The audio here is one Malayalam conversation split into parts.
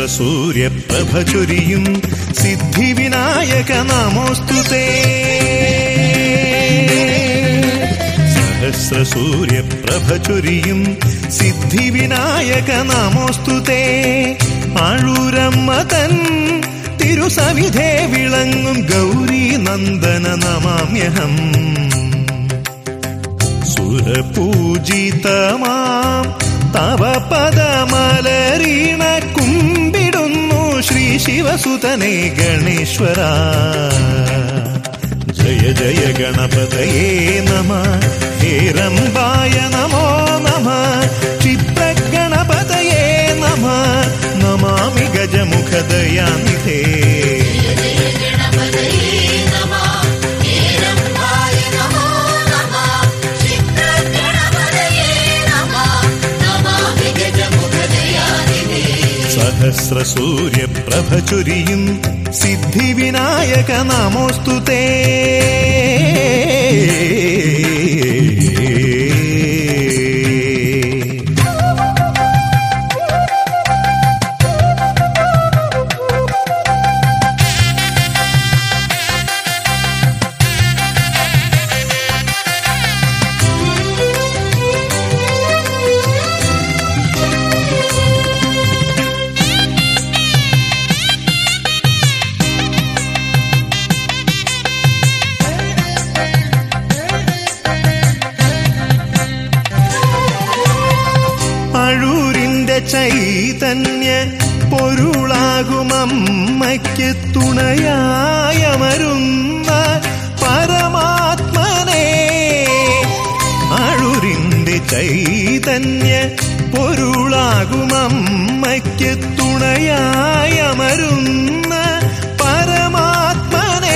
സഹസ്രസൂര്യപ്രഭ ചൊരിയും സിദ്ധിവിനായക നമോസ്തുതേ. സഹസ്രസൂര്യപ്രഭ ചൊരിയും സിദ്ധിവിനായക നമോസ്തുതേ. ആഴൂരമ്മ തൻ തിരുസവിധേ വിളങ്ങും ഗൗരീ നന്ദന നമാമ്യഹം. സുരപൂജിതമാം തവ പദമലരീണ കുമ്പിടുന്നു ശ്രീ ശിവസുതനേ ഗണേശ്വര. ജയ ജയ ഗണപതയേ നമഃ. ഹേരംബായ നമോ നമഃ. ക്ഷിപ്രഗണപതയേ നമഃ. നമാമി ഗജമുഖദയാനിധേ. സഹസ്രസൂര്യപ്രഭ ചൊരിയും സിദ്ധിവിനായക നമോസ്തുതേ. ചൈതന്യ പൊരുളാകുമമ്മയ്ക്ക് തുണയായമരുന്ന പരമാത്മനേ. അഴൂരിന്റെ ചൈതന്യ പൊരുളാകുമമ്മയ്ക്ക് തുണയായമരുന്ന പരമാത്മനേ.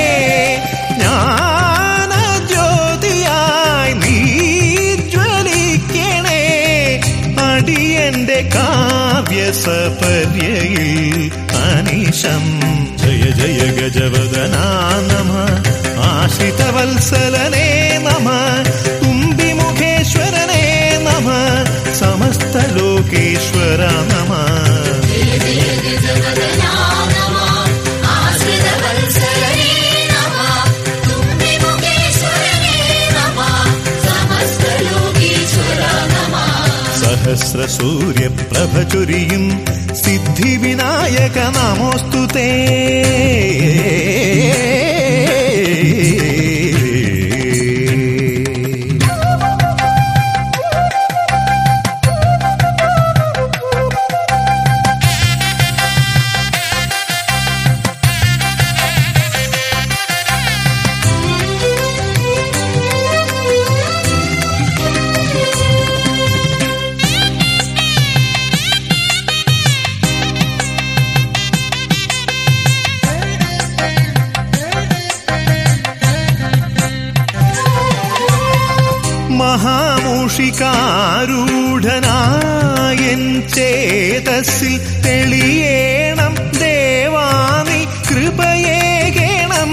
ജ്ഞാനജ്യോതിയായി നീ ജ്വലിക്കണേ. അടിയന്റെ കാവ്യസപര്യയിൽ അനീശം. ജയ ജയ ഗജവദനാ നമഃ. ആശ്രിതവത്സലനേ നമഃ. തുമ്പിമുഖേശ്വരനേ നമഃ. സമസ്തലോകേശ്വര നമഃ. സഹസ്രസൂര്യപ്രഭ ചൊരിയും സിദ്ധിവിനായക നമോസ്തുതേ. മഹാമൂഷികാരൂഢനായൻ ചേതസ്സിൽ തെളിയേണം ദേവാനി കൃപയേകേണം.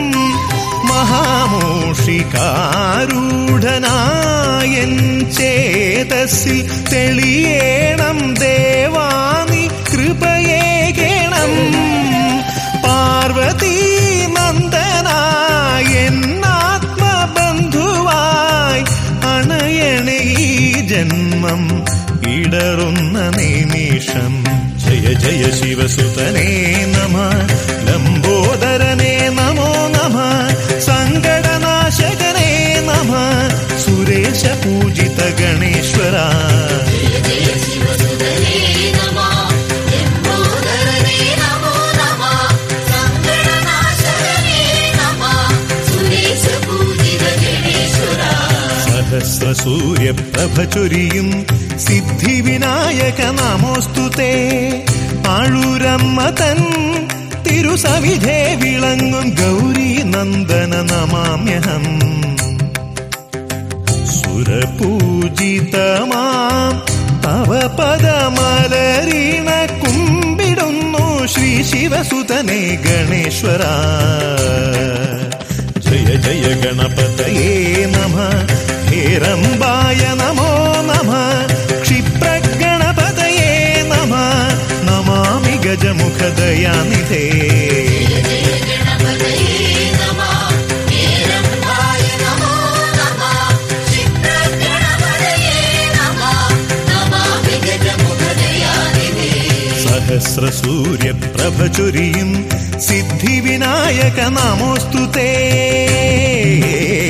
മഹാമൂഷികാരൂഢനായൻ ചേതസ്സിൽ തെളിയേണം ദേവാനി കൃപയേകേണം. പാർവതീ നന്ദനായൻ ആത്മബന്ധുവായി അണയണേ ഈ ജന്മം ഇടറുന്ന നിമിഷം. ജയ ജയ ശിവസുതനേ നമഃ. ലംബോദരനേ നമോ നമഃ. സങ്കടനാശകനേ നമഃ. സുരേശ പൂജിത ഗണേശ്വര. സഹസ്രസൂര്യപ്രഭ ചൊരിയും സിദ്ധിവിനായക നമോസ്തുതേ. ആഴൂരമ്മ തൻ തിരുസവിധേ വിളങ്ങും ഗൗരീ നന്ദന നമാമ്യഹം. സുരപൂജിതമാം തവ പദമലരീണ കുമ്പിടുന്നു ശ്രീ ശിവസുതനേ ഗണേശ്വര. ജയ ജയ ഗണപതയേ നമഃ. ഹേരംബായ നമോ നമഃ. ക്ഷിപ്രഗണപതയേ നമഃ. നമാമി ദയാനിധേ. സഹസ്രസൂര്യപ്രഭ ചൊരിയും സിദ്ധിവിനായക നമോസ്തുതേ.